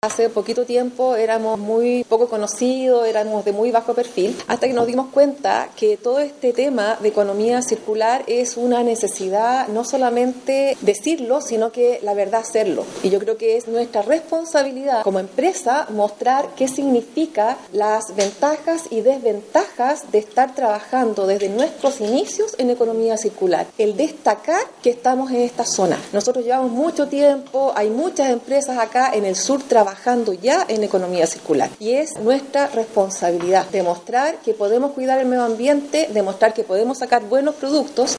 Hace poquito tiempo éramos muy poco conocidos, éramos de muy bajo perfil, hasta que nos dimos cuenta que todo este tema de economía circular es una necesidad, no solamente decirlo, sino que la verdad hacerlo. Y yo creo que es nuestra responsabilidad como empresa mostrar qué significa las ventajas y desventajas de estar trabajando desde nuestros inicios en economía circular. El destacar que estamos en esta zona. Nosotros llevamos mucho tiempo, hay muchas empresas acá en el sur trabajando ya en economía circular. Y es nuestra responsabilidad demostrar que podemos cuidar el medio ambiente, demostrar que podemos sacar buenos productos